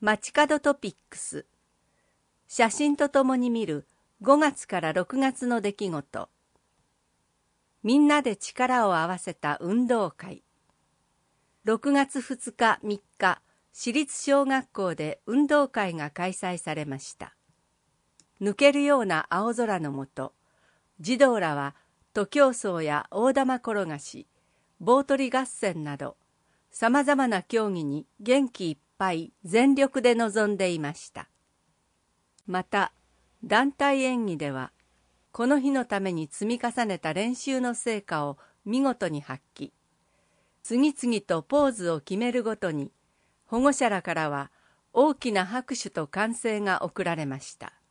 街角トピックス。写真とともに見る5月から6月の出来事。みんなで力を合わせた運動会。6月2日3日、私立小学校で運動会が開催されました。抜けるような青空のもと、児童らは徒競走や大玉転がし、棒取り合戦など、さまざまな競技に元気いっぱい全力で臨んでいました。また、団体演技では、この日のために積み重ねた練習の成果を見事に発揮。次々とポーズを決めるごとに、保護者らからは大きな拍手と歓声が送られました。